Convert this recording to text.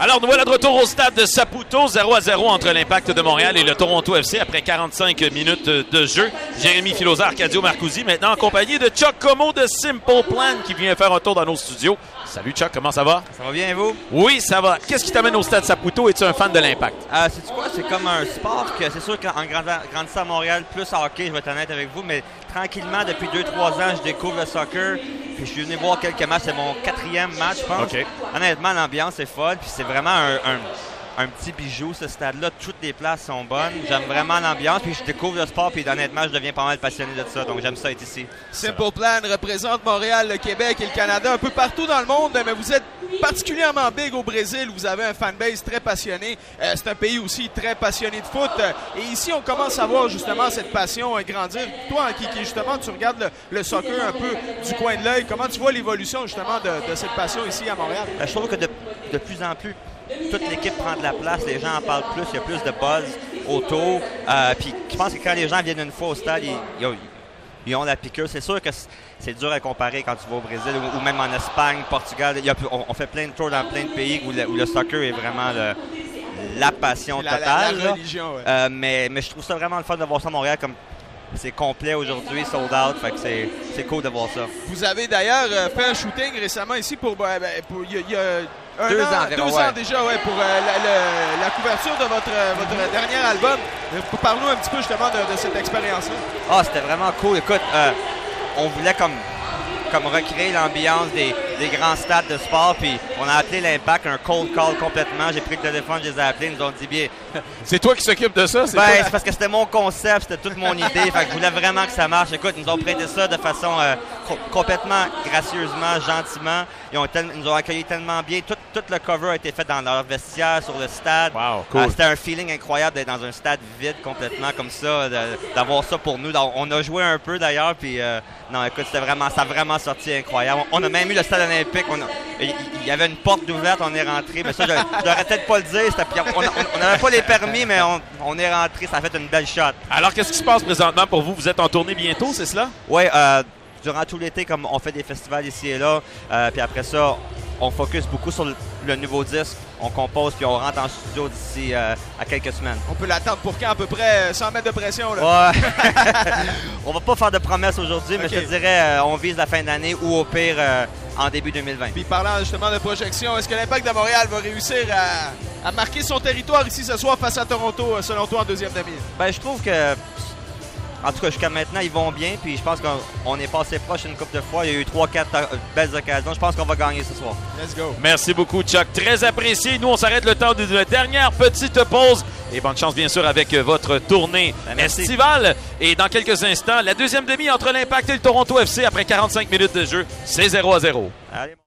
Alors, nous voilà de retour au stade de Saputo, 0-0 entre l'Impact de Montréal et le Toronto FC après 45 minutes de jeu. Jérémy Filosa, Arcadio Marcusi, maintenant en compagnie de Chuck Como de Simple Plan qui vient faire un tour dans nos studios. Salut Chuck, comment ça va? Ça va bien, vous? Oui, ça va. Qu'est-ce qui t'amène au stade Saputo? Es-tu un fan de l'Impact? C'est quoi? C'est comme un sport que c'est sûr qu'en grandissant à Montréal, plus hockey, je vais être honnête avec vous, mais tranquillement, depuis 2-3 ans, je découvre le soccer. Puis je suis venu voir quelques matchs. C'est mon 4e match, je pense. Okay. Honnêtement, l'ambiance est folle. Puis c'est vraiment un petit bijou, ce stade-là. Toutes les places sont bonnes. J'aime vraiment l'ambiance. Puis je découvre le sport. Puis honnêtement, je deviens pas mal passionné de ça. Donc j'aime ça être ici. Simple Plan représente Montréal, le Québec et le Canada un peu partout dans le monde. Mais vous êtes particulièrement big au Brésil. Où vous avez un fanbase très passionné. C'est un pays aussi très passionné de foot. Et ici, on commence à voir justement cette passion grandir. Toi, qui justement, tu regardes le soccer un peu du coin de l'œil. Comment tu vois l'évolution justement de cette passion ici à Montréal? Je trouve que de plus en plus, toute l'équipe prend de la place, les gens en parlent plus, il y a plus de buzz autour. Puis je pense que quand les gens viennent une fois au stade, ils ont la piqûre. C'est sûr que c'est dur à comparer quand tu vas au Brésil ou même en Espagne, Portugal. On fait plein de tours dans plein de pays où le soccer est vraiment la passion totale. La religion, ouais. Mais je trouve ça vraiment le fun de voir ça à Montréal comme c'est complet aujourd'hui, sold out. Fait que c'est cool de voir ça. Vous avez d'ailleurs fait un shooting récemment ici il y a 2 ans déjà, ouais, pour la couverture de votre dernier album. Parle-nous un petit peu justement de cette expérience-là. C'était vraiment cool. Écoute, on voulait comme recréer l'ambiance des grands stades de sport, puis on a appelé l'Impact un cold call complètement. J'ai pris le téléphone, je les ai appelés, ils nous ont dit bien. C'est toi qui s'occupe de ça? C'est parce que c'était mon concept, c'était toute mon idée, fait que je voulais vraiment que ça marche. Écoute, ils nous ont prêté ça de façon complètement gracieusement, gentiment. Ils nous ont accueillis tellement bien. Tout le cover a été fait dans leur vestiaire, sur le stade. Wow, cool. C'était un feeling incroyable d'être dans un stade vide complètement comme ça, d'avoir ça pour nous. On a joué un peu d'ailleurs, puis non, écoute, ça a vraiment sorti incroyable. On a même eu le stade olympique. Il y avait une porte ouverte, on est rentré. Mais ça, je devrais peut-être pas le dire. On n'avait pas les permis, mais on est rentré. Ça a fait une belle shot. Alors, qu'est-ce qui se passe présentement pour vous? Vous êtes en tournée bientôt, c'est cela? Oui, durant tout l'été, comme on fait des festivals ici et là. Puis après ça, on focus beaucoup sur le nouveau disque. On compose puis on rentre en studio d'ici à quelques semaines. On peut l'attendre pour quand à peu près? Sans mettre de pression, là? Ouais. On va pas faire de promesses aujourd'hui, mais je te dirais, on vise la fin d'année ou au pire en début 2020. Puis parlant justement de projection, est-ce que l'Impact de Montréal va réussir à marquer son territoire ici ce soir face à Toronto, selon toi, en deuxième demi? Je trouve que, en tout cas, jusqu'à maintenant, ils vont bien. Puis je pense qu'on est passé proche une couple de fois. Il y a eu 3-4 belles occasions. Je pense qu'on va gagner ce soir. Let's go. Merci beaucoup, Chuck. Très apprécié. Nous, on s'arrête le temps d'une dernière petite pause. Et bonne chance, bien sûr, avec votre tournée estivale. Et dans quelques instants, la deuxième demi entre l'Impact et le Toronto FC après 45 minutes de jeu. C'est 0-0. Allez.